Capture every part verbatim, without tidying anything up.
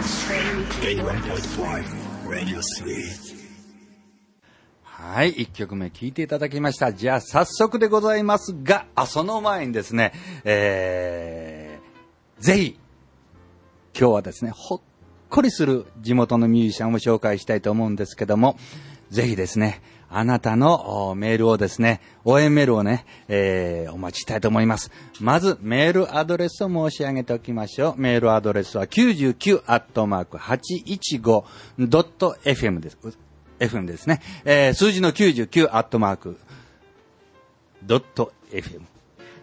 はい、一曲目聴いていただきました。じゃあ早速でございますが、あその前にですね、えー、ぜひ今日はですね、ほっこりする地元のミュージシャンを紹介したいと思うんですけども、ぜひですね、あなたのメールをですね、応援メールをね、えー、お待ちしたいと思います。まず、メールアドレスを申し上げておきましょう。メールアドレスは きゅうじゅうきゅうアットマークはちいちごドットエフエム です。エフエム ですね。えー、数字のきゅうじゅうきゅうアットマークドットエフエム。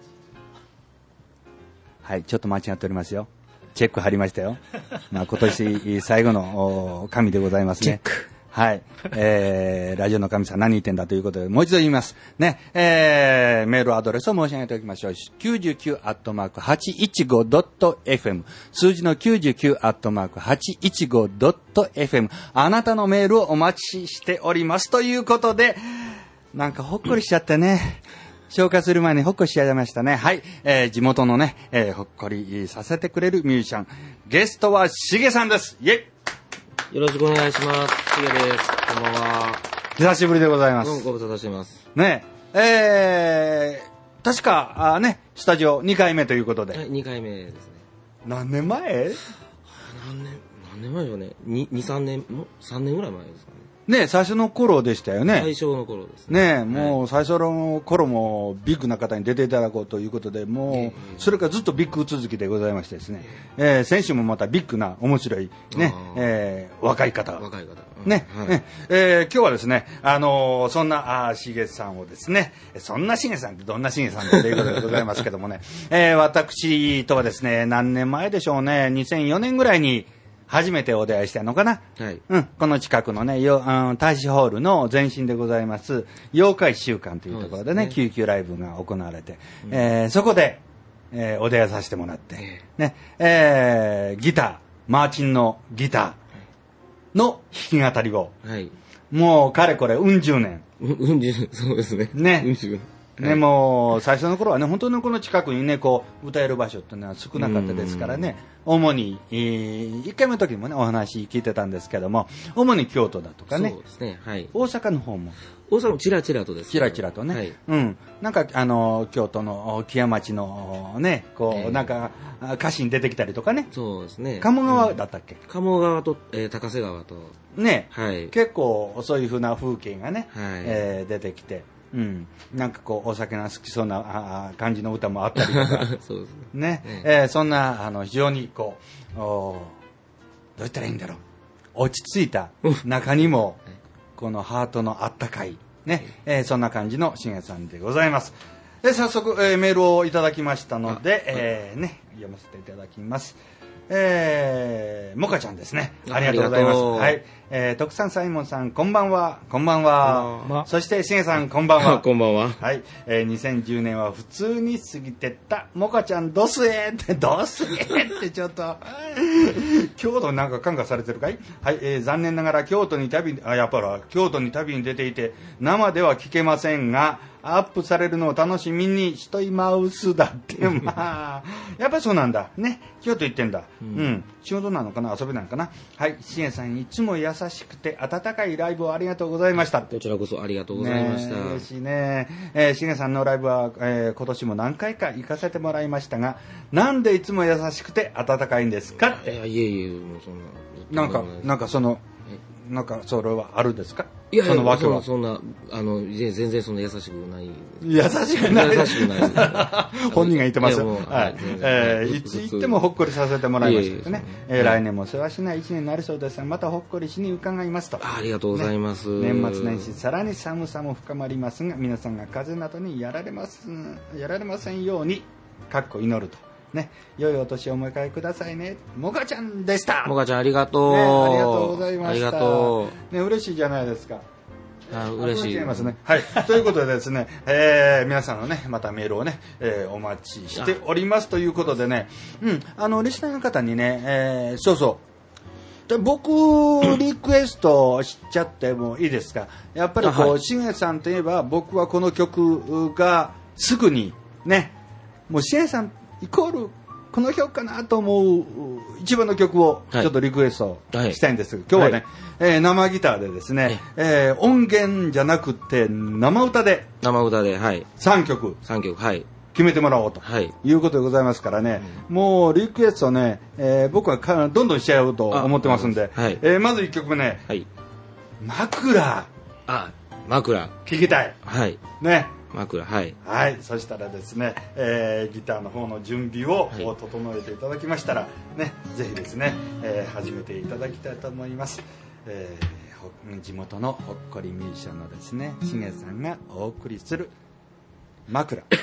はい、ちょっと間違っておりますよ。チェック貼りましたよ。まあ、今年最後の神でございますね。チェック。はい。えー、ラジオの神さん何言ってんだということで、もう一度言います。ね。えー、メールアドレスを申し上げておきましょう。きゅうじゅうきゅうアットマークはちいちごドットエフエム。数字のきゅうじゅうきゅうアットマークはちいちごドットエフエム。あなたのメールをお待ちしております。ということで、なんかほっこりしちゃってね。紹介する前にほっこりしちゃいましたね。はい。えー、地元のね、えー、ほっこりさせてくれるミュージシャン。ゲストはしげさんです。イェイ。 よろしくお願いします。しげです。こんばんは。 久しぶりでございます。 どうもご無沙汰してます。 ねえ、えー、確か、あね、スタジオにかいめということで。 はい、にかいめですね。 何年前？ 何年、何年前でしょうね。に、さんねん、もさんねんぐらい前ですかね。 ね、最初の頃でしたよね。 最初の頃ですね。 ね、もう最初の頃もビッグな方に出ていただこうということで、もうそれからずっとビッグ続きでございましてですね、えー、先週もまたビッグな面白いね、えー、若い方。 若い方。 ね、はい、えー、今日はですね、あのー、そんなあしげさんをですね、そんなしげさんってどんなしげさんだということでございますけどもね、えー、私とはですね、何年前でしょうね、にせんよねんぐらいに初めてお出会いしたのかな、はい、うん、この近くのね、よ、うん、大使ホールの前身でございます妖怪週間というところでね、救急ライブが行われて、うん、えー、そこで、えー、お出会いさせてもらって、ね、えー、ギター、マーチンのギターの弾き語りを、はい、もうかれこれうん十年。 うん十年、そうですね。 ね。 うん十年。 ね、はい、もう最初の頃はね、本当にこの近くにね、こう歌える場所っていうのは少なかったですからね、主に、えー、いっかいめの時もねお話聞いてたんですけども、主に京都だとかね、 そうですね、はい、 大阪の方も大阪もちらちらとですね、 ちらちらとね、はい、うん、なんかあの京都の木屋町のね、こう、えー、なんか歌詞に出てきたりとかね、 そうですね、 鴨川だったっけ、うん、 鴨川と、えー、高瀬川とね、はい、結構そういう風な風景がね、はい、えー、出てきて。うん、なんかこうお酒が好きそうな感じの歌もあったりとかそうですね、ね、えー、そんなあの非常にこうどう言ったらいいんだろう、落ち着いた中にもこのハートのあったかいね、えー、そんな感じのしげさんでございます。で早速、えー、メールをいただきましたので、えーね、読ませていただきます。えー、もかちゃんですね。ありがとうございます。はい。えー、徳さん、サイモンさん、こんばんは。こんばんは。そして、しげさん、こんばんは。 こんばんは。 はい。えー、にせんじゅうねんは普通に過ぎてった。もかちゃん、どすえって、どすえってちょっと。京都になんか感化されてるかい？はい。えー、残念ながら京都に旅、あ、やっぱり京都に旅に出ていて、生では聞けませんが、アップされるのを楽しみにしといまうすだって、まあ、やっぱりそうなんだ。ね。京都行ってんだ。うん。うん、仕事なのかな、遊びなのかな。はい。しげさん、いつも優しくて温かいライブをありがとうございました。 こちらこそありがとうございました。 ね、嬉しいね。えー、しげさんのライブは、えー、今年も何回か行かせてもらいましたが、なんでいつも優しくて温かいんですか？ いや、いえいえ、もうそんな。なんか、なんかその、なんかそれはあるんですか？ いやいや、その訳はそんな、あの、全然そんな優しくない。 優しくない。 優しくない。 本人が言ってますよ。はい。えー、いつ行ってもほっこりさせてもらいましたね。えー、来年も世話しない一年になりそうですが、またほっこりしに伺いますと。 ありがとうございます。 ね、年末年始、さらに寒さも深まりますが、皆さんが風邪などにやられます、やられませんように、かっこ祈ると。ね、良いお年をお迎えくださいね。もかちゃんでした。 もかちゃんありがとう、ね、 ありがとうございました。 ありがとう。ね、嬉しいじゃないですか。 あ、嬉しい。 ますね。はい。ということでですね、えー、皆さんのね、またメールをね、えー、お待ちしておりますということでね、うん、あの、リスナーの方にね、えー、そうそう。で僕、リクエストしちゃってもいいですか？やっぱりこう、しげさんといえば、僕はこの曲がすぐに、ね、もうしげさんイコールこの曲かなと思う一番の曲をちょっとリクエストしたいんですが、はい、今日はね、はい、えー、生ギターでですね、はい、えー、音源じゃなくて生歌で生歌で、はい、 さんきょくさんきょく、はい、 決めてもらおうと、はい、いうことでございますからね、うん、もうリクエストね、えー、僕はかどんどんしちゃうと思ってますんで、はい、えー、まずいっきょくめね、はい、枕。 あ、枕聞きたい。 はい。 ね。 枕、はい。 はい。そしたらですね、えー、ギターの方の準備を整えていただきましたら、ね、ぜひですね、えー、始めていただきたいと思います。えー、地元のほっこりミュージシャンのですね、しげさんがお送りする枕。はい。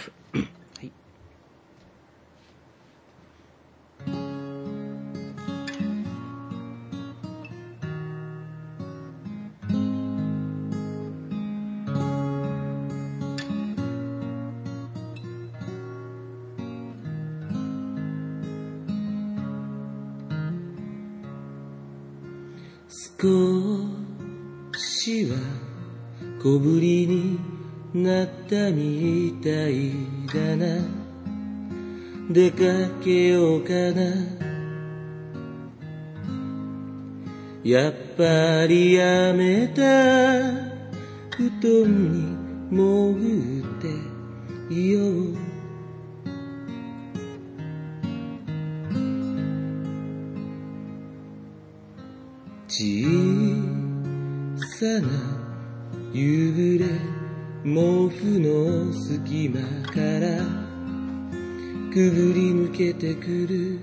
少しは小ぶりになったみたいだな。出かけようかな。やっぱりやめた。布団に潜っていよう。小さな夕暮れ、毛布の隙間からくぐり抜けてくる。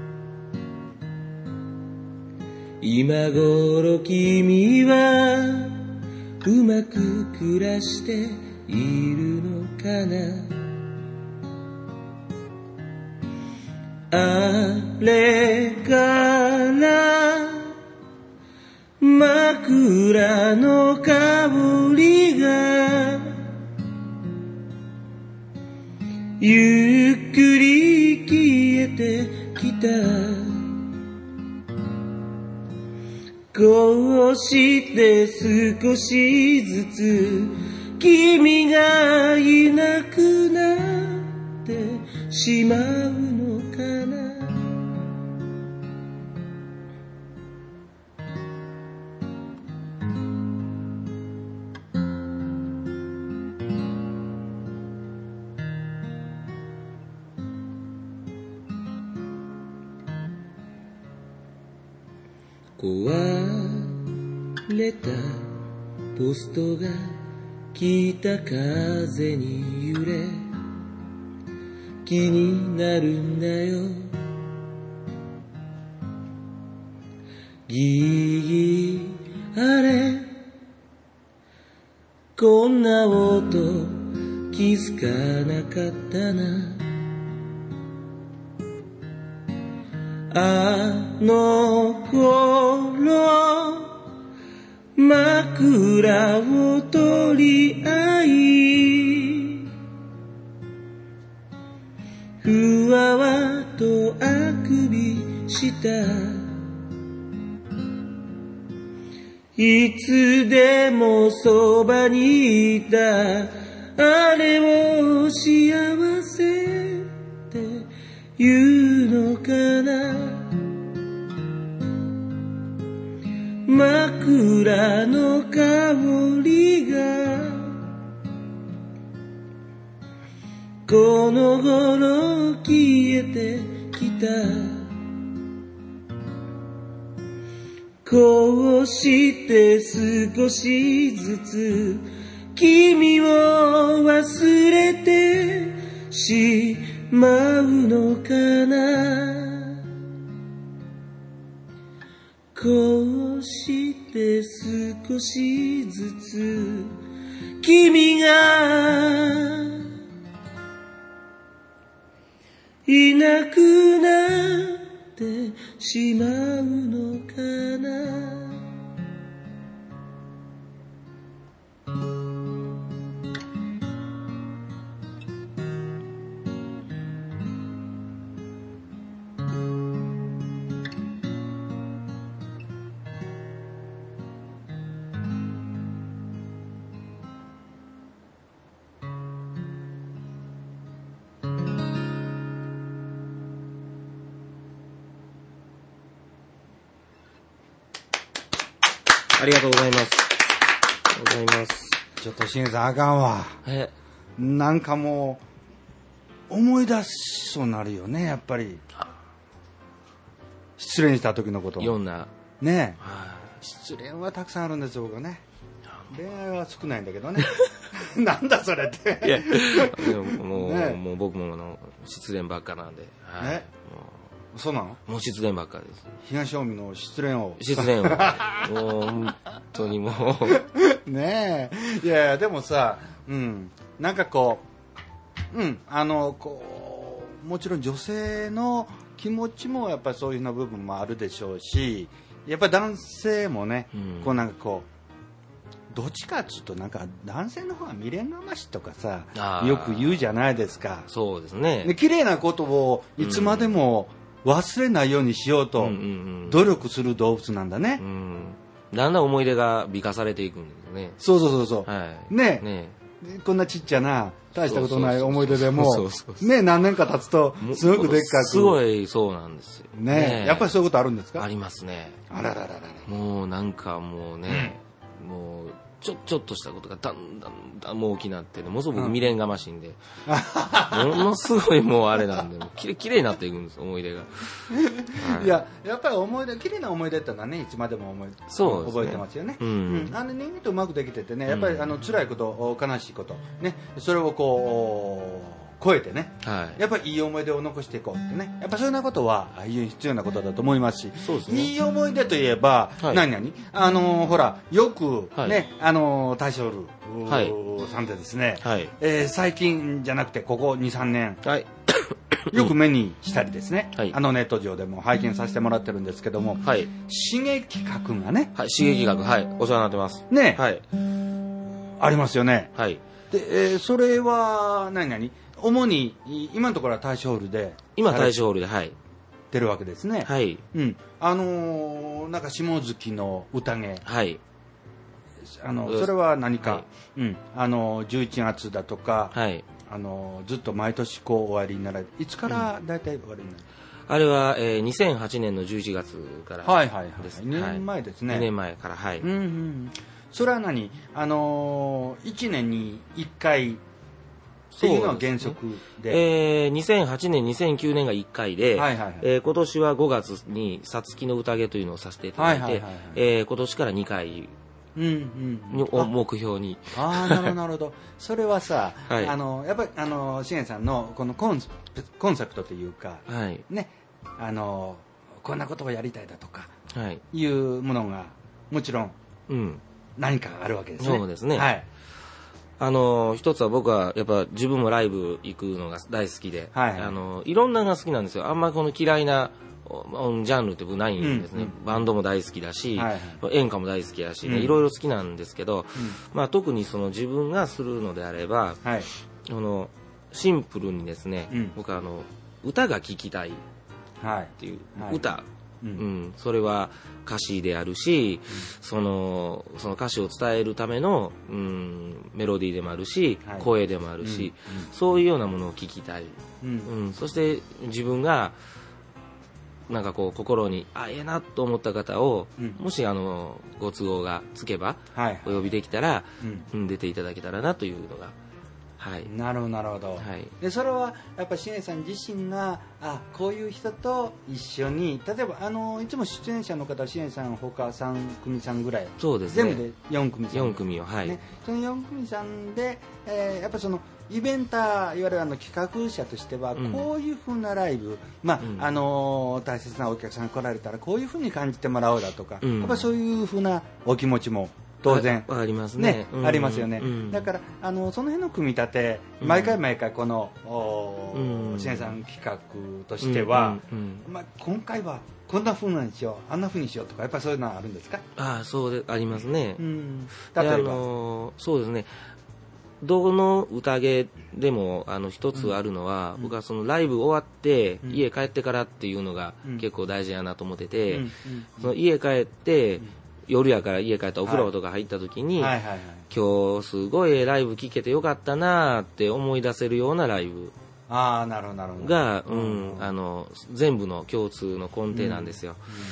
今頃君はうまく暮らしているのかな。あれから枕の香りがゆっくり消えてきた。こうして少しずつ君がいなくなってしまうのかな。壊れたポストが北風に揺れ気になるんだよ。ギーあれこんな音気づかなかったな。あの頃枕を取り合いふわわとあくびした。いつでもそばにいたあれを幸せって言うのかな。枕の香りがこの頃消えてきた。こうして少しずつ君を忘れてしまうのかな。こうして少しずつ君がいなくなってしまうのかな。 ありがとうございます。ありがとうございます。 ちょっとしげさんあかんわ。えなんかもう思い出しそうになるよね、やっぱり。失恋した時のこと。 いろんな。 ねえ。失恋はたくさんあるんですよ、僕はね。恋愛は少ないんだけどね。なんだそれって。いや、 でももう、ね、もう僕もあの失恋ばっかなんで。はい、ね、 もうそうなの？ もう失恋ばっかです。 東近江の失恋を。 失恋を。もう本当にもう。ねえ。いやいや、でもさ、うん、なんかこう、うん、あの、こう、もちろん女性の気持ちもやっぱりそういうような部分もあるでしょうし、やっぱり男性もね、うん、こうなんかこう、どっちかっていうとなんか男性の方が未練がましとかさよく言うじゃないですか。 そうですね。 で綺麗なことをいつまでも忘れないようにしようと努力する動物なんだね。うんうんうん、だんだん思い出が美化されていくんですね。 そうそうそうそう、はい、ねねこんなちっちゃな大したことない思い出でもね何年か経つとすごくでっかくすごいそうなんですよね, ねやっぱりそういうことあるんですか？ ありますね。 あらららららもうなんかもうね、うん、もうちょちょっとしたことがだんだんだんもう大きなってね、ものすごく僕未練がましいんで、うん、ものすごいもうあれなんで、きれきれいになっていくんです思い出が。はい、 いややっぱり思い出、きれいな思い出ってのはねいつまでも思いそう、ね、覚えてますよね。うんうん、あの人間とうまくできててね、やっぱりあの辛いこと悲しいことね、それをこう超えてね、はい、やっぱりいい思い出を残していこうってね、やっぱそういうようなことは必要なことだと思いますし、そうですね、いい思い出といえば、はい、何々あのー、ほらよくね、はい、あのー、大正ルーさんでですね、はい、えー、最近じゃなくてここ にさんねん、はい、よく目にしたりですね、はい、あのネット上でも拝見させてもらってるんですけども、はい、刺激企画がね、 はい、刺激企画、はい、お世話になってますね、はい、ありますよね。はい、で、えー、それは何々主に今のところは大正ホールで今大正ホールではい出るわけですね。はい、うん、あのー、なんか下月の宴、はい、あのそれは何か、はい、うん、あのじゅういちがつだとか、はい、あのずっと毎年こう終わりになられていつからだいたい終わりになる、 うん、あれは、えー、にせんはちねんのじゅういちがつからです。 はいはいはい、にねんまえですね。 にねんまえからはい、うんうん、 それは何あのー、いちねんにいっかいっていうのは原則で、 で、えー、にせんはちねんにせんきゅうねんがいっかいで、はいはいはい、えー、今年はごがつにさつきの宴というのをさせていただいて、はいはいはいはい、えー、今年からにかいを目標に、 ああなるほどなるほどそれはさ、はい、あのやっぱりあのしげんさんのこのコンコンセプトというか、はい、ね、あのこんなことをやりたいだとか、はい、いうものがもちろん、うん、何かあるわけですね。 そうですね、はい、あの一つは僕はやっぱ自分もライブ行くのが大好きで、はいはい、あのいろんなのが好きなんですよ。あんまりこの嫌いなジャンルって僕ないんですね、うんうん、バンドも大好きだし、はいはい、演歌も大好きだし、ね、うん、いろいろ好きなんですけど、うん、まあ、特にその自分がするのであれば、はい、あのシンプルにですね、うん、僕はあの歌が聴きたいっていう、はい、歌、はい、うんうん、それは歌詞であるし、うん、その、その歌詞を伝えるための、うん、メロディーでもあるし、はい、声でもあるし、うんうん、そういうようなものを聞きたい、うんうん、そして自分がなんかこう心にあええなと思った方を、うん、もしあのご都合がつけば、はい、お呼びできたら、うん、出ていただけたらなというのが、はい、 なるほどなるほど、はい、でそれはやっぱりしげんさん自身があこういう人と一緒に例えばあのいつも出演者の方はしげんさんほかさんくみさんぐらい、 そうですね、 全部でよんくみさん、 よんくみを、はい、 ね、そのよんくみさんで、えー、やっぱそのイベンターいわゆるあの企画者としてはこういうふうなライブ、うん、まあ、うん、あのー、大切なお客さんが来られたらこういうふうに感じてもらおうだとか、うん、やっぱそういうふうなお気持ちも当然あ, ありますね、 ね、うん、ありますよね、うん、だからあのその辺の組み立て、うん、毎回毎回このしげんさん企画としては、うんうんうん、まあ、今回はこんな風にしようあんな風にしようとかやっぱりそういうのはあるんですか？ ああそうでありますね、うん、例えばあのそうですね、どの宴でもあの一つあるのは、うん、僕はそのライブ終わって、うん、家帰ってからっていうのが結構大事やなと思ってて、うん、その家帰って、うん、夜やから家帰ったお風呂とか入った時に、はいはいはいはい、今日すごいライブ聴けてよかったなって思い出せるようなライブが、うん、あの全部の共通の根底なんですよ、うんうん、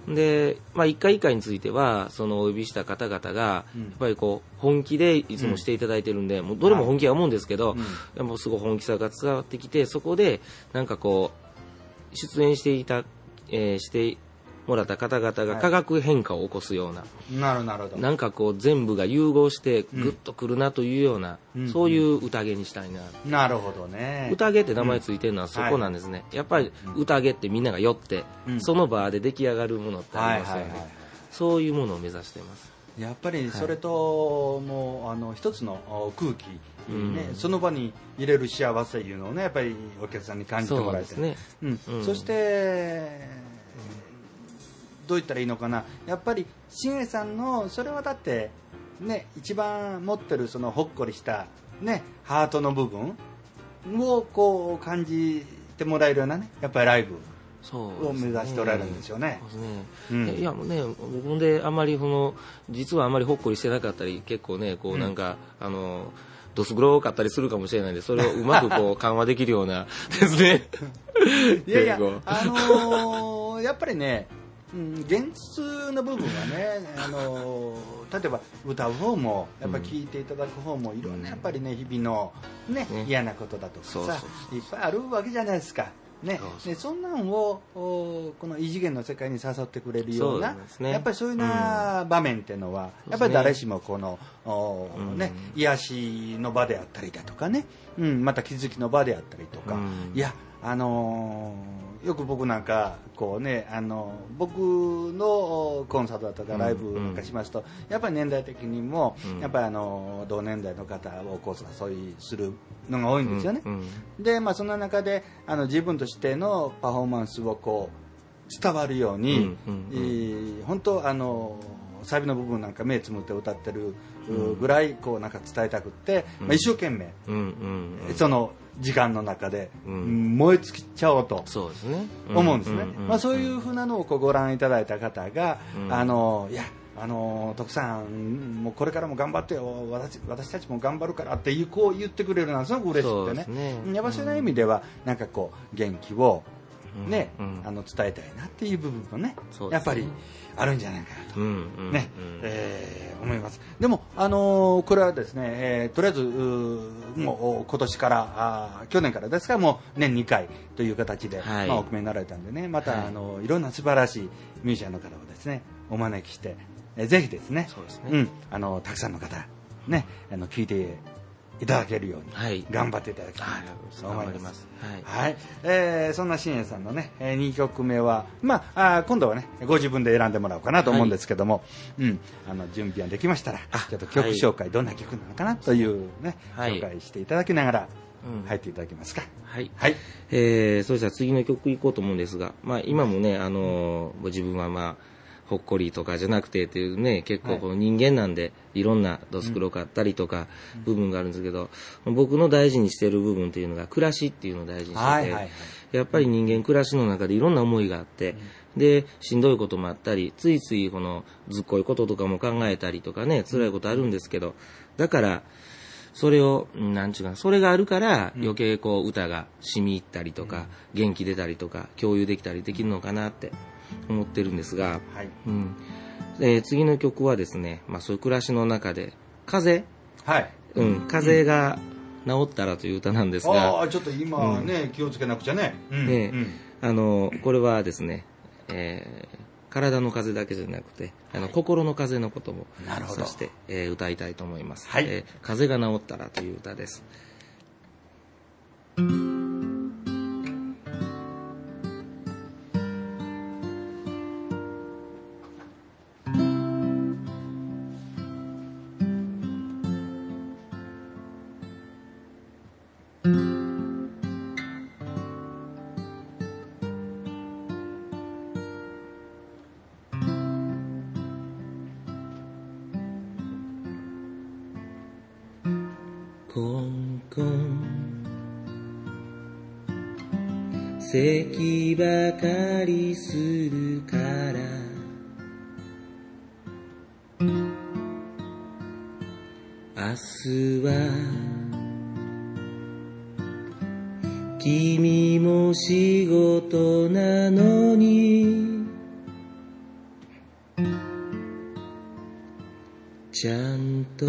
で、まあ、一回一回についてはそのお呼びした方々がやっぱりこう本気でいつもしていただいてるんで、うん、もうどれも本気は思うんですけど、はい、もうすごい本気さが伝わってきて、そこでなんかこう出演していた、えー、してもらった方々が化学変化を起こすような、はい、 なるなるほど、 なんかこう全部が融合してグッとくるなというような、うん、そういう宴にしたいな、 うん、なるほどね。 宴って名前ついてるのはそこなんですね、うん、やっぱり宴ってみんなが酔って、うん、その場で出来上がるものってありますよね、はいはいはい、そういうものを目指しています。 やっぱりそれと、はい、もうあの一つの空気、ね、うん、その場に入れる幸せいうのをね、やっぱりお客さんに感じてもらえて、そうですね、うんうん、そしてどう言ったらいいのかな、やっぱり信栄さんのそれはだってね、一番持ってるそのほっこりしたねハートの部分をこう感じてもらえるようなね、やっぱりライブを目指しておられるんですよね。 そうですね、うん、いやもうね、僕であまりその実はあまりほっこりしてなかったり、結構ねこうなんか、うん、あのドス黒かったりするかもしれないんで、それをうまくこう緩和できるようなですね。 いやいや、あのー、やっぱりね、うん、現実の部分はね、あの例えば歌う方もやっぱり聴いていただく方もいろんなやっぱりね日々の、ねね、嫌なことだとかさ、そうそうそういっぱいあるわけじゃないですか。ね、そうそうでそんなんをこの異次元の世界に誘ってくれるような、ね、やっぱりそういうな場面っていうのは、うん、やっぱり誰しもこの、ね、うん、癒しの場であったりだとかね、うん、また気づきの場であったりとか、うん、いやあのー、よく僕なんかこうね、あの僕のコンサートだとかライブなんかしますと、うんうん、やっぱり年代的にも、うん、やっぱりあの同年代の方をこう誘いするのが多いんですよね、うんうん、で、まあ、そんな中であの自分としてのパフォーマンスをこう伝わるように、うんうんうんえー、本当あのサビの部分なんか目つむって歌ってるぐらいこうなんか伝えたくって、うん、まあ、一生懸命、うんうんうん、その時間の中で燃え尽きちゃおうと思うんですね。そういうふうなのをこうご覧いただいた方が、うん、あのいやあの徳さんもうこれからも頑張ってよ、 私, 私たちも頑張るからっていうこう言ってくれるのはすごく嬉しくて ね, ねやっぱそういう意味ではなんかこう元気をね、うん、あの伝えたいなっていう部分もね、ねやっぱりあるんじゃないかなと、うんうんねえー、思います。でも、あのー、これはですね、えー、とりあえずもう今年からあ去年からですからもう年にかいという形で、はいまあ、お決めになられたんでね、また、はい、あのいろんな素晴らしいミュージシャンの方をですねお招きして、えー、ぜひですね、そうですね、うん、あのたくさんの方ねあの聞いていただけるように頑張っていただきたいと思います。はいはいえー、そんな信栄さんのねにきょくめは、まあ、あ今度はねご自分で選んでもらおうかなと思うんですけども、はいうん、あの準備ができましたらちょっと曲紹介、はい、どんな曲なのかなというね、はい、紹介していただきながら入っていただけますか。 はい、はいえー、そしたら次の曲いこうと思うんですが、まあ、今もね、あのー、自分はまあほっこりとかじゃなくてっていうね、結構この人間なんでいろんなどす黒かったりとか部分があるんですけど、うん、僕の大事にしてる部分っていうのが暮らしっていうのを大事にしてて、はいはいはい、やっぱり人間暮らしの中でいろんな思いがあって、うん、でしんどいこともあったりついついこのずっこいこととかも考えたりとかね辛いことあるんですけど、だからそれをなんちゅうかそれがあるから余計こう歌が染み入ったりとか、うん、元気出たりとか共有できたりできるのかなって思ってるんですが、はいうんえー、次の曲はですね、まあ、そういう暮らしの中で風、はいうん、風が治ったらという歌なんですが、 あちょっと今ね、うん、気をつけなくちゃね、うんねうん、あのこれはですね、えー、体の風だけじゃなくてあの、はい、心の風のことも指して、えー、歌いたいと思います、はいえー、風が治ったらという歌です。コンコン咳ばかりするから明日は君も仕事なのにちゃんと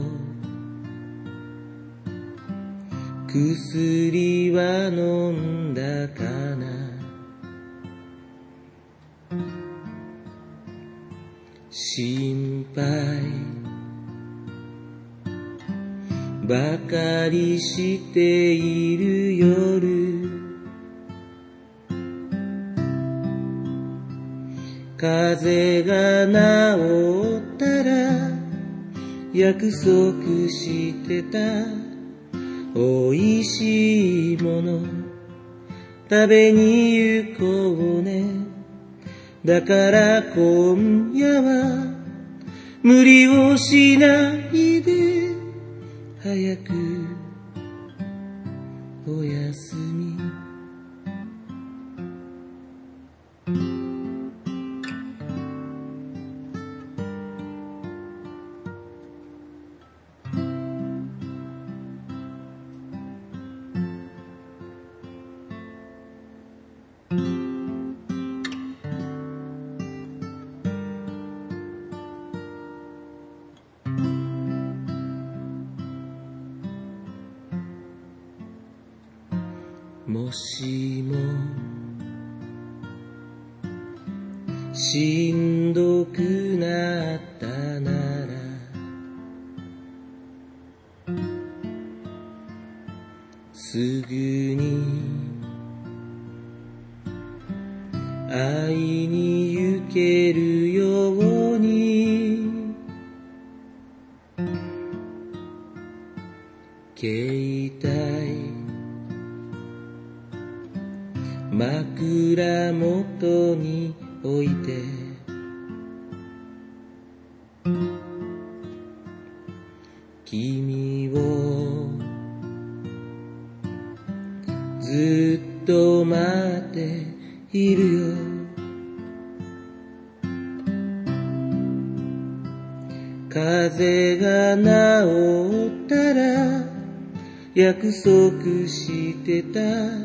薬は飲んだかな。心配ばかりしている夜、風邪が治ったら約束してたおいしいもの食べに行こうね。だから今夜は無理をしないで早くおやすみ。もしもしんどくなったならすぐに会いに行けるように携帯枕元に置いて君をずっと待っているよ。風邪が治ったら約束してた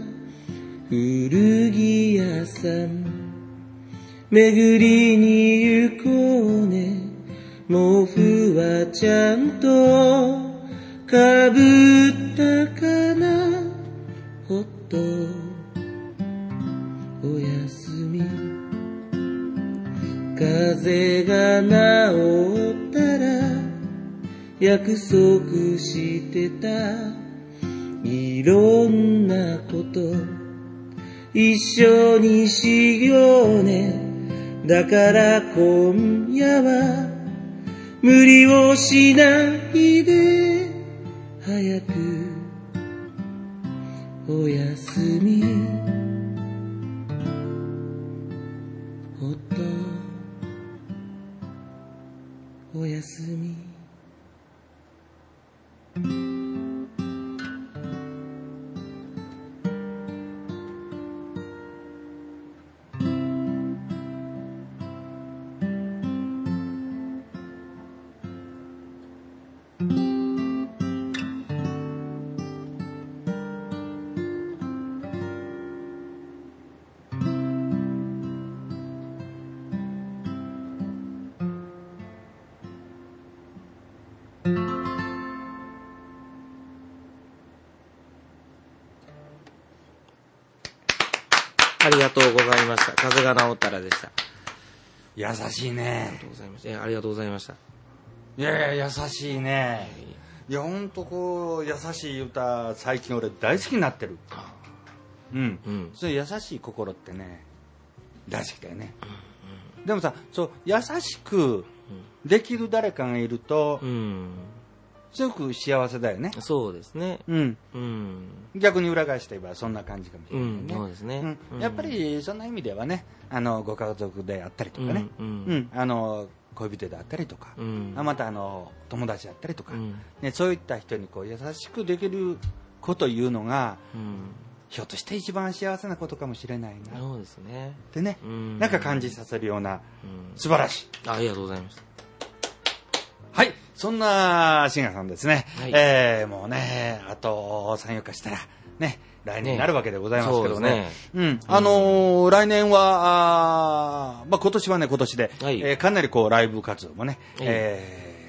古着屋さん巡りに行こうね。毛布はちゃんとかぶったかな。ほっとおやすみ。風邪が治ったら約束してたいろんなこと一緒にしようね。だから今夜は無理をしないで早くおやすみ。ほっとおやすみ。ありがとうございました。風が治ったらでした。 優しいね。 ありがとうございました。ありがとうございました。 いやいや優しいね。いやほんとこう優しい歌最近俺大好きになってる。うん。うん、そういう優しい心ってね大好きだよね。うんうん、でもさそう優しくできる誰かがいると。うん、すごく幸せだよね。 そうですね。 うん。うん、逆に裏返して言えばそんな感じかもしれないね。 うん、そうですね、 うん。やっぱりそんな意味ではね、あのご家族であったりとかね、うんうんうん、あの恋人であったりとか、うん、またあの友達だったりとか、うんね、そういった人にこう優しくできるこというのが、うん、ひょっとして一番幸せなことかもしれないな。 そうですね。 ってね、うん、なんか感じさせるような、うん、素晴らしい。 ありがとうございます。 はい。そんなシンガーさんですね、はい、えー、もうねあとさん、よっかしたらね来年になるわけでございますけどね、ねうん、あのー、来年はあ、まあ、今年はね今年で、はいえー、かなりこうライブ活動もね、はいえ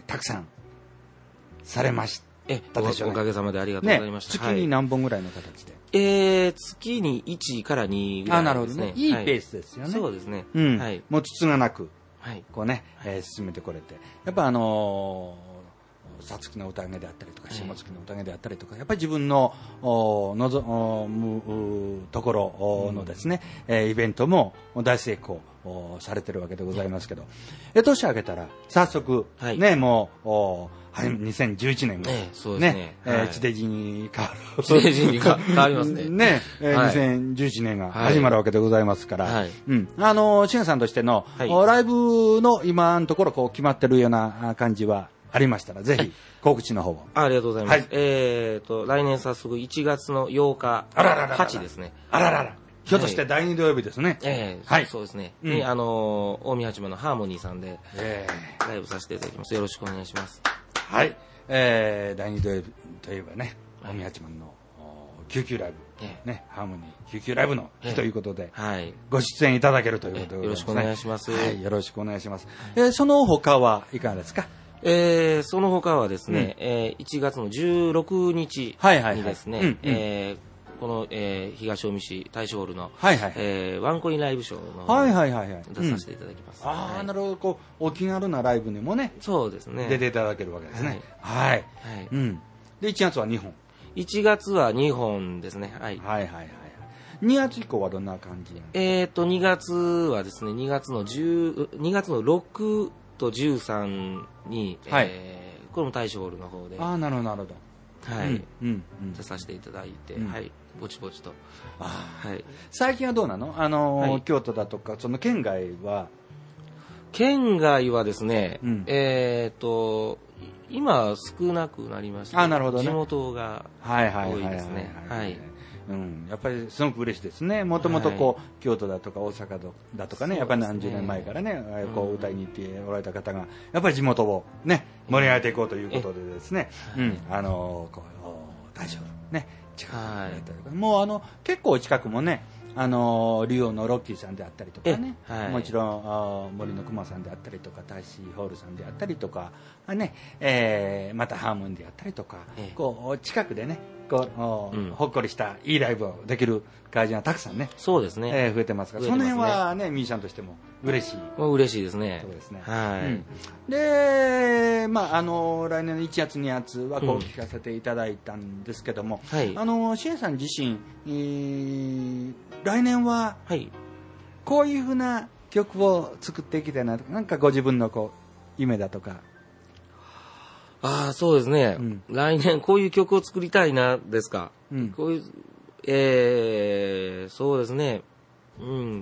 たくさんされましたでしょうね。 おかげさまでありがとうございました。 ね、月に何本ぐらいの形で、 えー、月にいちからにぐらいですね。あ、なるほどね。 いいペースですよね。 そうですね。 うん。はい。もうつつがなく、はい、こうね、えー、進めてこれて。やっぱあのー、さつきの宴であったりとか、下月の宴であったりとか、やっぱり自分の望むところのですね、うん、えー、イベントも大成功されてるわけでございますけど、え年明けたら早速、はい、ね、もう、はい、にせんじゅういちねんが、ね、そうですね、えー、地デジに変わる。 地デジに変わりますね。 ね、えーはい、にせんじゅういちねんが始まるわけでございますから、はい、うん。あの、しげさんとしての、はい、ライブの今のところこう決まってるような感じはありましたら、ぜひ、告知の方を。 ありがとうございます。はい、えーと、来年早速いちがつのようか、 あららららはちですね。 あららら。ひょっとしてだいに土曜日ですね。 ええー、はい。そうですね。うん、あの、近江八幡のハーモニーさんで、ライブさせていただきます。よろしくお願いします。 はい。えー、だいに土曜日といえばね、近江八幡の救急ライブ、えー、ね、ハーモニー救急ライブの日ということで、えー、はい、ご出演いただけるということで、 えー、よろしくお願いします。 はい、よろしくお願いします。えー、その他はいかがですか？ えー、その他はですね、うん、えー、いちがつのじゅうろくにちにですね、この、えー、東近江市大正ホールの、はいはい、えー、ワンコインライブショーの方に出させていただきます。 うん、ああ、なるほど。こう、お気軽なライブにもね、 そうですね。 出ていただけるわけですね。はい。はい。はい、うん。で、いちがつはにほん。 いちがつはにほんですね。はい。 はいはいはい。にがつ以降はどんな感じなんですか？ えっと、にがつはですね、にがつのじゅう、にがつのろくとじゅうさんに、はい、えー、これも大正ホールの方で。 ああ、なるほど、なるほど。はい。うん。うん。出させていただいて、うん、はい。ぼちぼちと。 あ、はい、最近はどうなの？あのーはい、京都だとかその県外は県外はですね、うん、えっ、ー、と今少なくなりました。 あ、なるほどね。 地元が多いですね。はい。 うん、やっぱりすごく嬉しいですね。もともとこう、はい、京都だとか大阪だとかね、やっぱり何十年前からね、こう歌いに行っておられた方がやっぱり地元をね盛り上げていこうということでですね、うん、あのー、こう大丈夫ね。はい、もうあの結構近くもね、あの竜王のロッキーさんであったりとかね、はい、もちろん森の熊さんであったりとか大使ホールさんであったりとか、ねえー、またハーモンであったりとか、こう近くでねこう、うん、ほっこりしたいいライブをできる会場がたくさんね、 そうですね、 えー、増えてますから、その辺はねミュージシャンとしても嬉しい。 もう嬉しいですね。 そうですね。 はい。うん、 で、まああの来年のいちがつにがつはこう聞かせていただいたんですけども、うん、はい、あのシエさん自身、えー、来年はこういうふうな曲を作っていきたいなとか、なんかご自分のこう夢だとか。 ああ、そうですね、うん、来年こういう曲を作りたいなですか、うん、こういう、えー、そうですね、うん、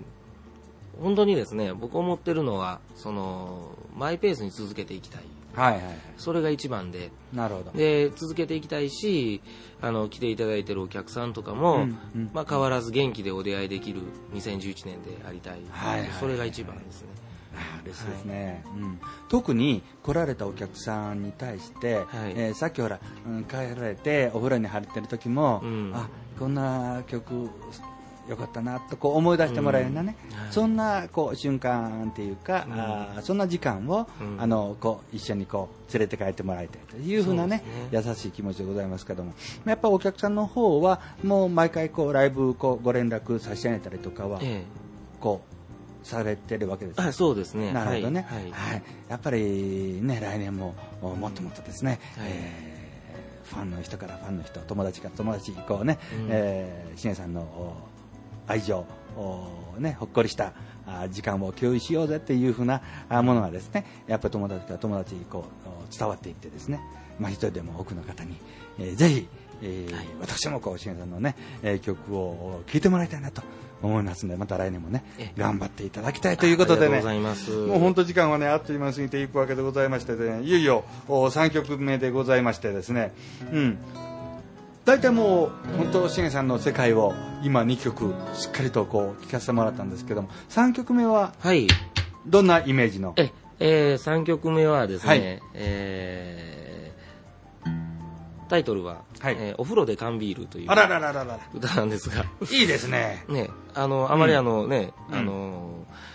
本当にですね、僕思ってるのはそのマイペースに続けていきたい、はいはいはい、それが一番で、なるほど。で続けていきたいし、あの来ていただいているお客さんとかも、うんうん、まあ、変わらず元気でお出会いできるにせんじゅういちねんでありたい、はいはいはい、それが一番ですね。 嬉しいですね、はい、うん、特に来られたお客さんに対して、はい、えー、さっきほら、うん、帰られてお風呂に入ってる時も、うん、あ、こんな曲よかったなとこう思い出してもらえるようなね、うん、はい、そんなこう瞬間っていうか、うん、あそんな時間を、うん、あのこう一緒にこう連れて帰ってもらいたいというふうなね、優しい気持ちでございますけども、やっぱお客さんの方はもう毎回こうライブこうご連絡差し上げたりとかは、ええ、こうされてるわけです。 あ、そうですね。 なるほどね。はいはいはい、やっぱりね、来年ももっともっとですね、うん、えー、ファンの人からファンの人、友達から友達、こうね、うん、えー、しげさんの愛情、ね、ほっこりした時間を共有しようぜっていうふうなものがですね、やっぱり友達から友達にこう伝わっていってですね、まあ、一人でも多くの方に、えー、ぜひ、えーはい、私もこうしげさんのね、えー、曲を聴いてもらいたいなと思いますので、また来年もね頑張っていただきたいということでね、もう本当時間はねあっという間に過ぎていくわけでございましてね、いよいよさんきょくめでございましてですね、うん、大体もう本当しげさんの世界を今にきょくしっかりとこう聴かせてもらったんですけども、さんきょくめはどんなイメージの？ え、えー、さんきょくめはですね、はい、えータイトルは、はい、えー、お風呂で缶ビールという歌なんですが、 いいですね。 ね、あのあまりあのね、うん、あの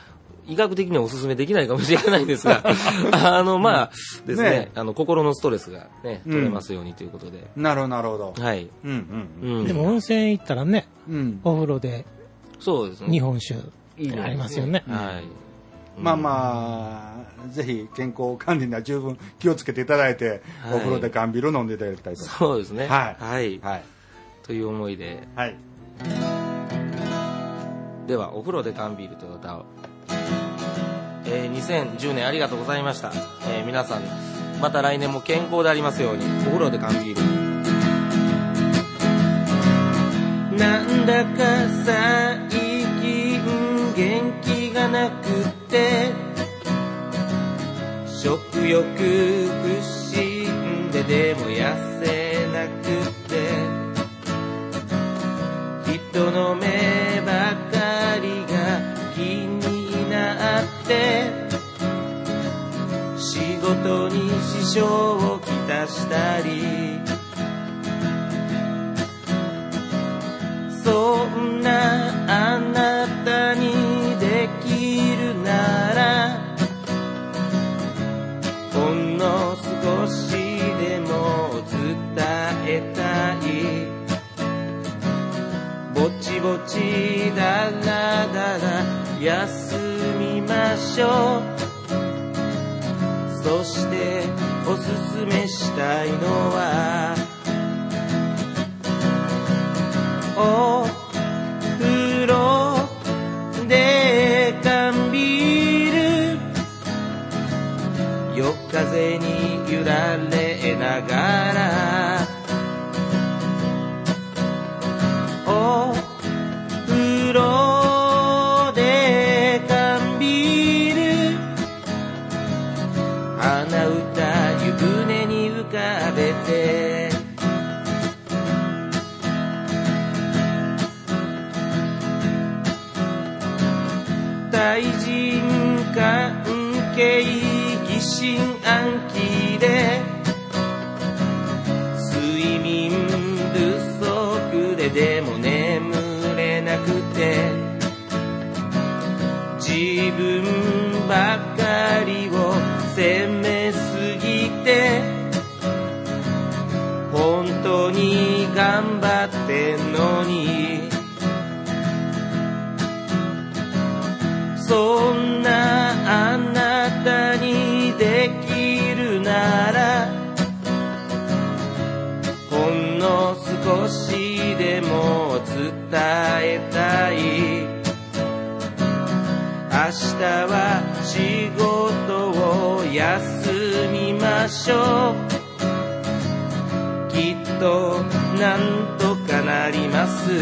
医学的にはお勧めできないかもしれないんですがあのまあですね、ねあの心のストレスがね取れますようにということで、 うん、なるほどなるほど、 はい、 うんうんうん、でも温泉行ったらね、うん、お風呂でそうですね日本酒ありますよね、 いいね、はい、 うん、まあまあぜひ健康管理には十分気をつけていただいて、はい、お風呂で缶ビール飲んでいただきたいと。 そうですね、 はい、 はいはい、という思いで、 はい、 ではお風呂で缶ビールという歌を、えー、にせんじゅうねんありがとうございました、えー、皆さんまた来年も健康でありますように。お風呂で缶ビール。なんだか最近元気がなくて食欲不振ででも痩せなくて人の目ばかりが気になって仕事に支障をきたしたりそんなあなたにできるならほんの少しでも伝えたいぼちぼちだらだら休みましょうそしておすすめしたいのはお風呂で缶ビール夜風に揺られながらお風呂で缶ビール鼻歌湯船に浮かべて対人関係疑心暗鬼で睡眠不足ででも眠れなくて自分ばかりを責めすぎて本当に頑張ってんのにそんなあなたにできるならほんの少しでも伝えたい明日は仕事を休みましょうきっとなんとかなります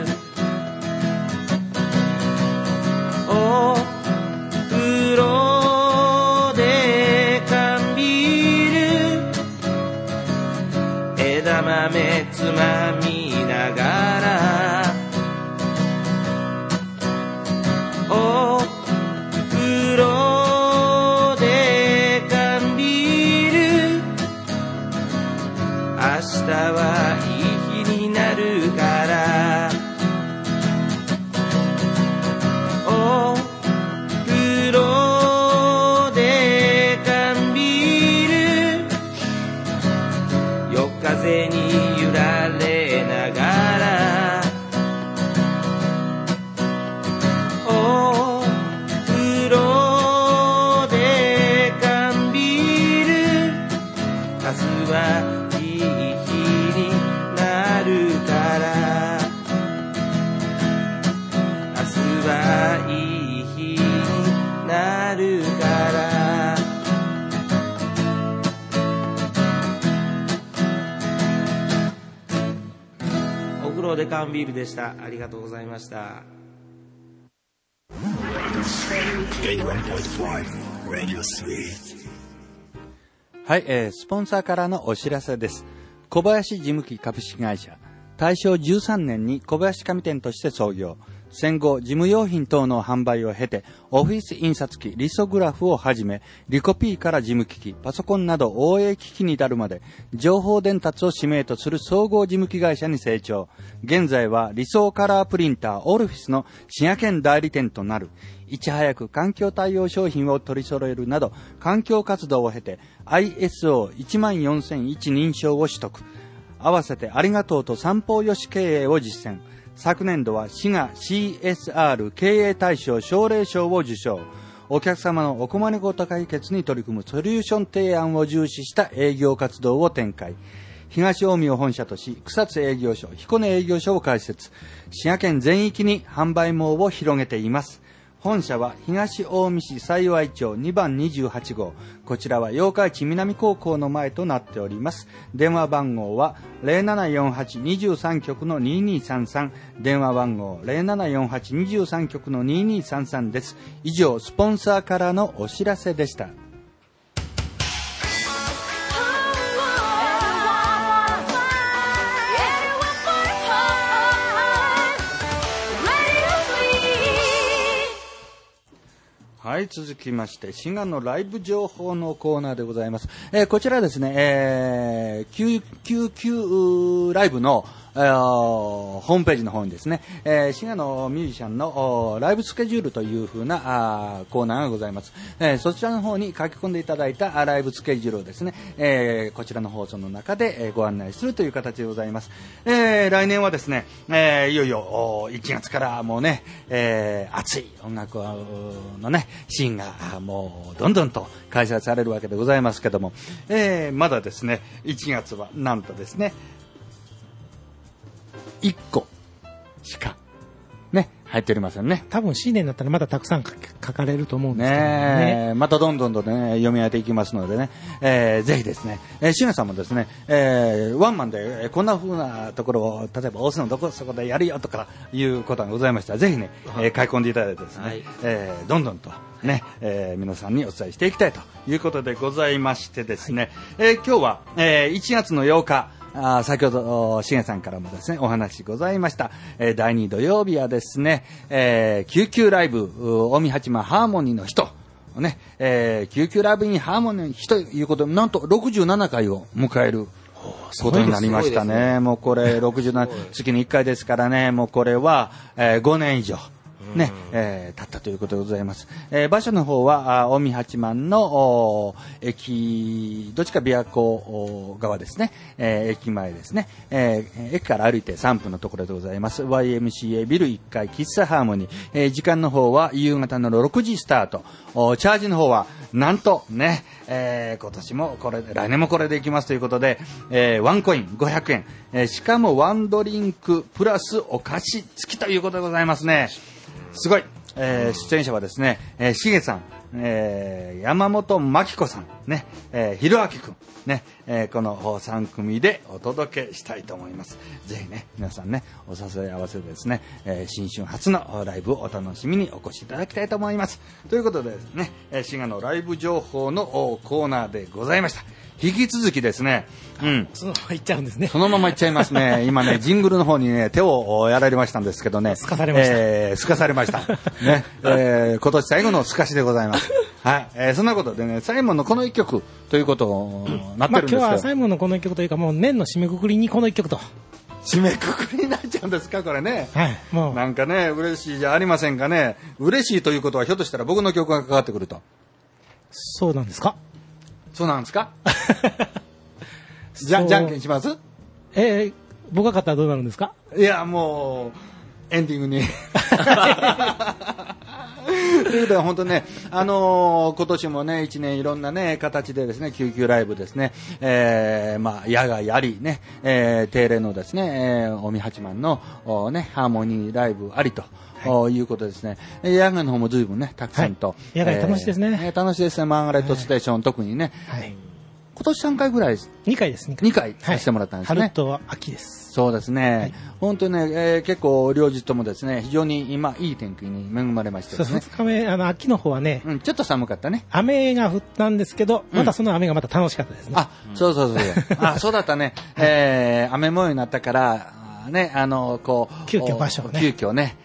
お風呂で缶ビール枝豆つまみながらお風呂で缶ビール明日はいい日になるからお風呂で缶ビール夜風に揺られながらお風呂で缶ビール明日はいい日になるから明日はいい日になるからお風呂で缶ビールでした。ありがとうございました。 はい、えー、スポンサーからのお知らせです。小林事務機株式会社大正じゅうさんねんに小林紙店として創業、 戦後事務用品等の販売を経て、オフィス印刷機、リソグラフをはじめ、リコピーから事務機器、パソコンなど応援機器に至るまで、情報伝達を使命とする総合事務機会社に成長。現在は理想カラープリンターオルフィスの滋賀県代理店となる。いち早く環境対応商品を取り揃えるなど、環境活動を経て アイエスオーいちまんよんせんいち 認証を取得。合わせてありがとうと三方よし経営を実践。昨年度は滋賀 シーエスアール 経営大賞奨励賞を受賞。お客様のお困りごと解決に取り組むソリューション提案を重視した営業活動を展開。東近江を本社とし、草津営業所、彦根営業所を開設。滋賀県全域に販売網を広げています。本社は東近江市幸町にばんにじゅうはちごう。こちらは八日市南高校の前となっております。電話番号は ゼロななよんはちにさん局のににさんさん。電話番号 ゼロななよんはちにさん局のににさんさんです。以上、スポンサーからのお知らせでした。はい、続きまして、滋賀のライブ情報のコーナーでございます。えー、こちらですね、えー、きゅうきゅうきゅうライブの、えー、ホームページの方にですね、えー、滋賀のミュージシャンのライブスケジュールという風なあーコーナーがございます。えー、そちらの方に書き込んでいただいたライブスケジュールをですね、えー、こちらの放送の中でご案内するという形でございます。えー、来年はですね、えー、いよいよいちがつからもうね、えー、熱い音楽のね、シーンがもうどんどんと開催されるわけでございますけども、えー、まだですね、いちがつはなんとですね、いっこしかね、入っておりませんね。 多分新年になったらまだたくさん書かれると思うんですけど ね, ねまたどんどんとね、読み上げていきますのでね、えー、ぜひですね、えー、シガさんもですね、えー、ワンマンで、えー、こんな風なところを例えば大須のどこそこでやるよとかいうことがございましたら、ぜひね、えー、書き込んでいただいてですね、はい、えー、どんどんとね、えー、皆さんにお伝えしていきたいということでございましてですね、はい、えー、今日は、えー、いちがつのようか、あ先ほどしげさんからもですねお話ございました、えー、だいに土曜日はですね、えー、救急ライブ近江八幡ハーモニーの日とね、えー、救急ライブにハーモニーの日ということでなんとろくじゅうななかいを迎えることになりましたね。もうこれろくじゅうなな月にいっかいですからね、もうこれは、えー、ごねん以上ね、えー、経ったということでございます。えー、場所の方は近江八幡の駅どっちか琵琶湖側ですね、えー、駅前ですね、えー、駅から歩いてさんぷんのところでございます。 ワイエムシーエー ビルいっかい喫茶ハーモニー、えー、時間の方は夕方のろくじスタート。チャージの方はなんとね、えー、今年もこれ来年もこれでいきますということで、えー、ワンコインごひゃくえん、えー、しかもワンドリンクプラスお菓子付きということでございますね。すごい、えー、出演者はですね、えー、しげさん、えー、山本真紀子さん、ね、えー、ひろあきくん、ね、えー、このさん組でお届けしたいと思います。ぜひね、皆さんね、お誘い合わせでですね、えー、新春初のライブをお楽しみにお越しいただきたいと思います。ということでですね、えー、滋賀のライブ情報のコーナーでございました。引き続きですね、うん、 そのままいっちゃうんですね。 そのままいっちゃいますね。今ね、ジングルの方にね、手をやられましたんですけどね、 すかされました。 えー、すかされました。ね、えー、今年最後のすかしでございます。はい、えー、そんなことでね、サイモンのこの一曲ということになってるんですけど、まあ、今日はサイモンのこの一曲というか、もう年の締めくくりにこの一曲と。 締めくくりになっちゃうんですか、これね。 はい、もう。 なんかね、嬉しいじゃありませんかね。嬉しいということは、ひょっとしたら僕の曲がかかってくると。 そうなんですか。 そうなんですか。じゃ、じゃんけんします？ えー、僕が勝ったらどうなるんですか？ いや、もう、エンディングに。ということで本当ね、あのー、今年もね、一年いろんなね、形でですね、救急ライブですね、えー、まあ、野外ありね、えー、定例のですね、えー、近江八幡の、ね、ハーモニーライブありと。はい、いうことですね。野外の方も随分ね、たくさんと。はい、野外楽しいですね、 えー。楽しいですね、マーガレットステーション、はい、特にね。はい、今年さんかいぐらいにかいです。 にかいさせてもらったんですね。 はい、春と秋です。 そうですね。はい、本当にね、えー、結構両日ともですね、非常に今いい天気に恵まれましてですね。 ふつかめ、あの秋の方はね、 うん、ちょっと寒かったね。 雨が降ったんですけど、またその雨がまた楽しかったですね。 うん、あ、そうそうそうそう。あ、そうだったね。えー、雨模様になったから。ね、あのこう急遽場所をね急遽ね、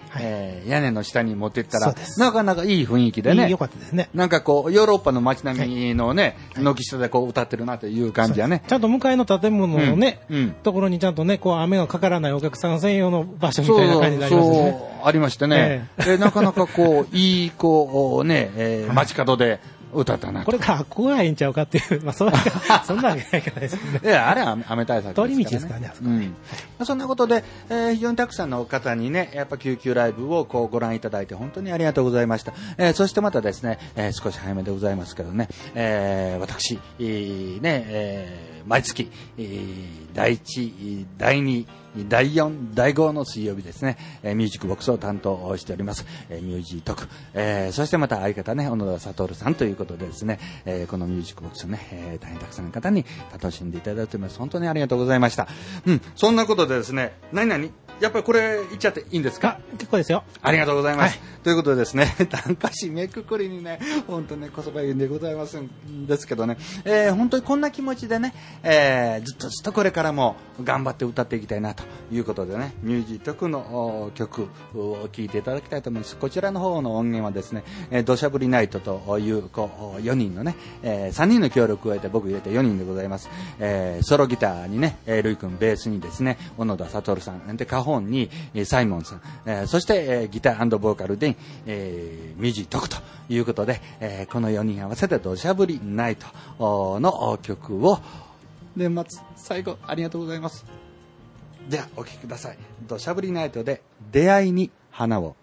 はい、えー、屋根の下に持っていったらなかなかいい雰囲気でね、 良かったですね。 なんかこうヨーロッパの街並みのね、はい、軒下でこう歌ってるなという感じやね。 ちゃんと向かいの建物のね、うんうん、ところにちゃんとね、こう雨がかからないお客さん専用の場所みたいな感じになりますね。そうそうありましてね、えー、えなかなかこういいこうね、えー、街角で歌ったな。 これかっこがいいんちゃうかっていう、まあそんなそんなわけないからですね。 いやあれは雨対策ですからね。 通り道ですからね。あそこねうん、そんなことで、えー、非常にたくさんの方にねやっぱ救急ライブをこうご覧いただいて本当にありがとうございました。えー、そしてまたですね、えー、少し早めでございますけどね、えー、私、えー、ね、えー、毎月、えー、だいいち、だいにだいよん、だいごの水曜日ですね、えー、ミュージックボックスを担当しております、えー、ミュージートク、えー、そしてまた相方ね小野田悟さんということでですね、えー、このミュージックボックスをね、えー、大変たくさんの方に楽しんでいただいております。本当にありがとうございました。うん、そんなことでですね、何々やっぱりこれ言っちゃっていいんですか？ 結構ですよ。 ありがとうございます。はい、ということでですね、短歌詞めくくりにね、本当ね、こそばゆいんでございますんですけどね、えー、本当にこんな気持ちでね、えー、ずっとずっとこれからも頑張って歌っていきたいなということでね、ミュージック特の曲を聴いていただきたいと思います。こちらの方の音源はですね、えー、土砂降りナイトというこうよにんのね、えー、さんにんの協力を得て僕入れてよにんでございます。えー、ソロギターにね、ルイ君、ベースにですね、小野田悟さんでカホンにサイモンさん、えー、そして、えー、ギター&ボーカルで、えー、ミュージック特ということで、えー、このよにん合わせて土砂降りナイトの曲を年末最後ありがとうございます。ではお聴きください。土砂降りナイトで出会いに花を。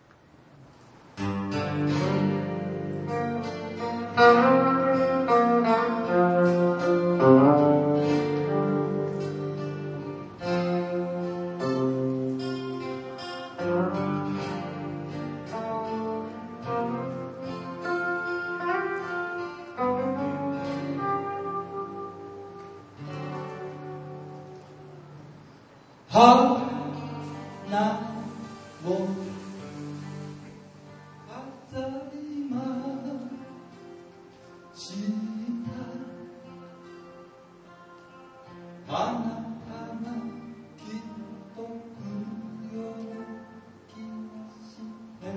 花を飾りましたあなたがきっと来るような気がして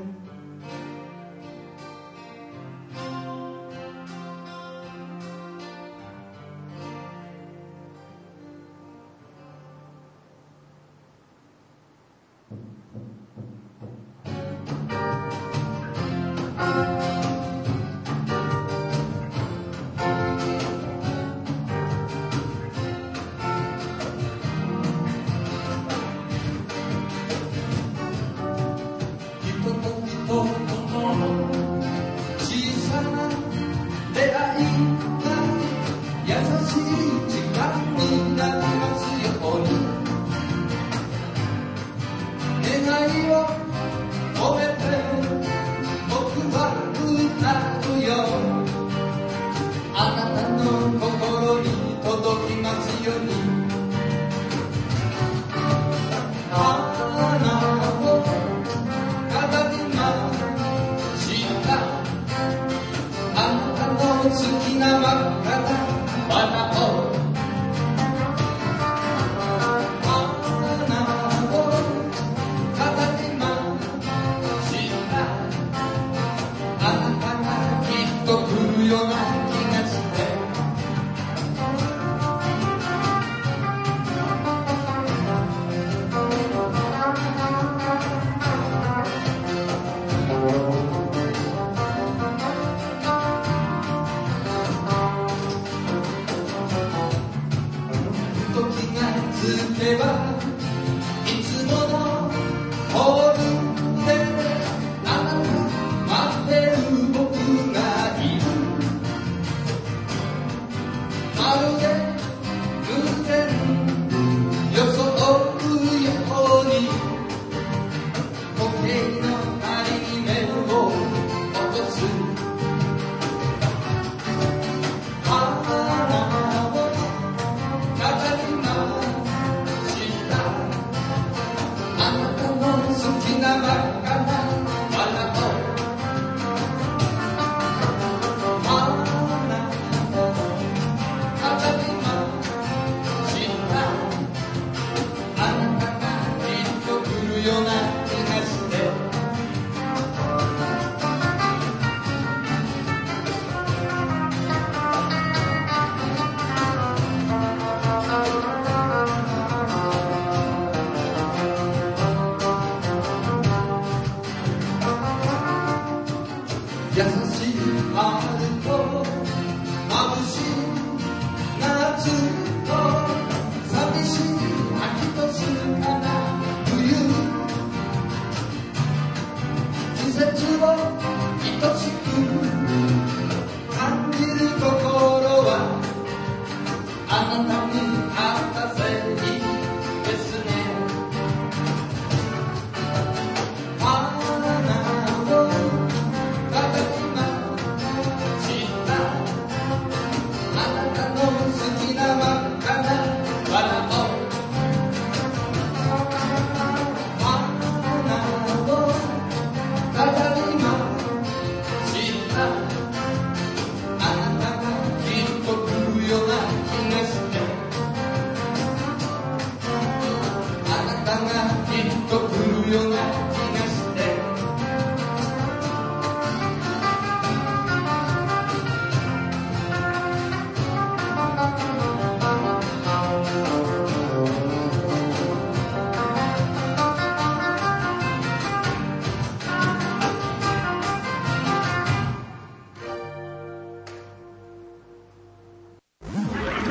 Thank you.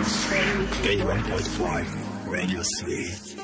エイティワンポイントファイブ Radio Sweet。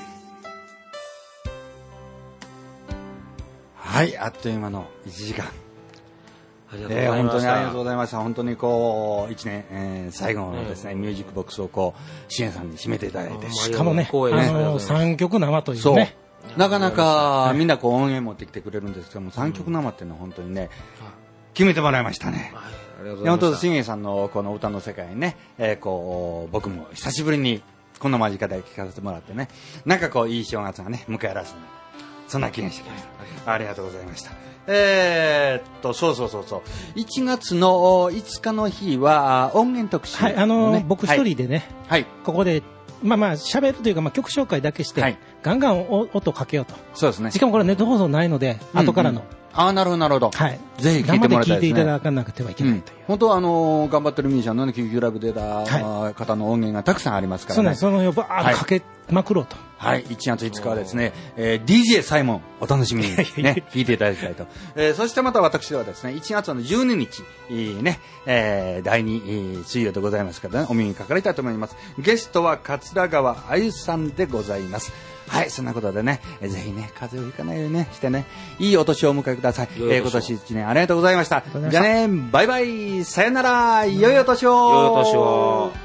はい、あっという間のいちじかん。 ありがとうございました。えー、本当にありがとうございました。本当にこういちねん、えー、最後のですね、うん、ミュージックボックスをこう支援さんに締めていただいて、 しかもね、あのさんきょく生というね。 なかなかみんなこう音源持ってきてくれるんですけども、さんきょく生っていうのは本当にね、決めてもらいましたね。はい、ありがとうございました。本当信玄さんのこの歌の世界にね、えー、こう僕も久しぶりにこんな間近で聴かせてもらってね、なんかこういい正月がね迎えられそうな、そんな気がしてきました。ありがとうございました。えー、っとそうそうそうそういちがつのいつかの日は音源特集、 ね、はい、あのー、僕一人でね、はい、ここでまあまあ喋るというか、まあ、曲紹介だけして、はい、ガンガン音かけようと。 そうですね。 しかもこれネット放送ないので、うんうん、後からの。 ああ、なるほどなるほど。 はい。 ぜひ聞いてもらいたいですね。生で聞いていただかなくてはいけないという。 うん、本当はあのー、頑張ってるミュージシャンのね、救急ラブでた、はい、方の音源がたくさんありますからね。 そうね、そのよばーっとかけまくろうと。 はい、いちがついつかはですね、えー、ディージェー サイモンお楽しみにね聞いていただきたいと。えー、そしてまた私はですね、いちがつのじゅうににち、ね、えー、だいに水曜でございますからね、お耳にかかりたいと思います。ゲストは桂川あゆさんでございます。はい、そんなことでね、えー、ぜひね、風邪をひかないようにね、してね、いいお年をお迎えください。えー、今年いちねんありがとうございました。じゃあね、バイバイ、さよなら、良いお年を。 良いお年を。